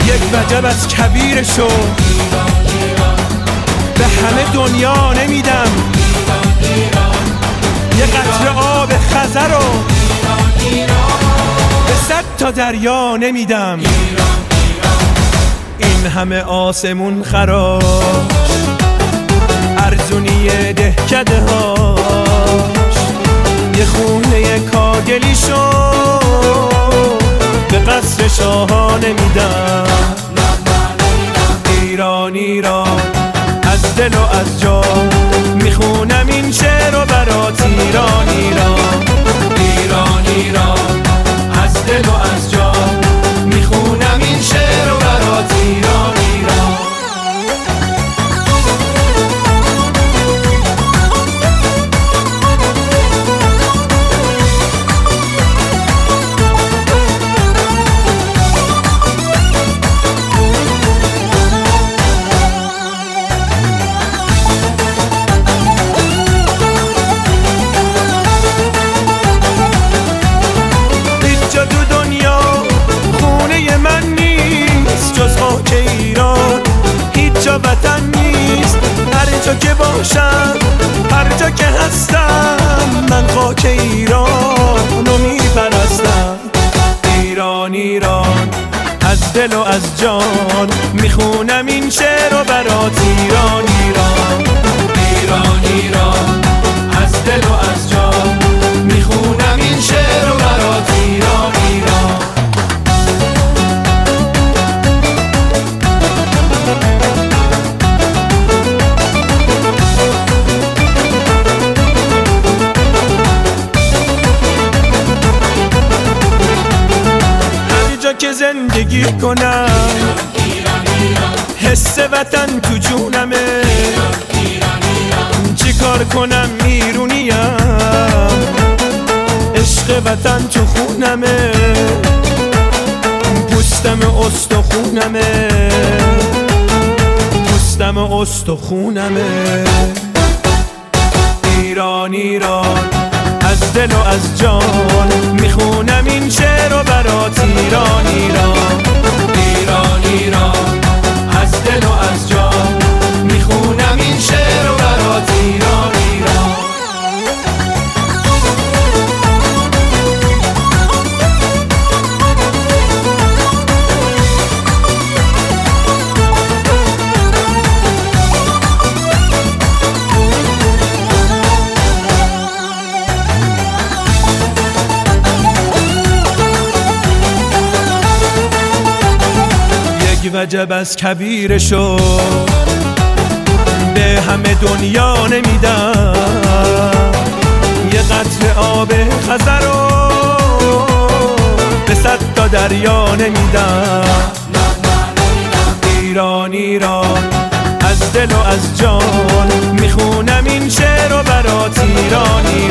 یک وجب از کبیرشو به همه دنیا نمیدم، یه قطره آب خزر رو به 100 تا دریا نمیدم. این همه آسمون خراش ارزونی دهکده هاش، یه خونه کاگلی شو به قصر شاها نمیدم. ایران ایران از دل و از جان میخونم این شعر رو برات. ایران ایران ایران ایران از دل و از جان میخونم این شعر رو برات. ایران ایران وطن نیست، هر جا که باشم هر جا که هستم من خاک ایران رو میپرستم. ایران ایران از دل و از جان میخونم این شعر رو برات. ایران ایران ایران ایران از دل و از جان میخونم این شعر رو برات. ایران ایران که زندگی کنم حس وطن تو جونمه، چی کار کنم میرونیم عشق وطن تو خونمه، پوستم استخونمه، پوستم استخونمه. ایران ایران از دل و از جان میخونم این شعر رو برات. ایران ایران ایران ایران از دل و از جان میخونم این شعر رو برات. ایران ایران وجب از کبیرشو به همه دنیا نمیدم، یه قطره آب خزر رو به 100 تا دریا نمیدم. ایران ایران از دل و از جان میخونم این شعر رو برات. ایران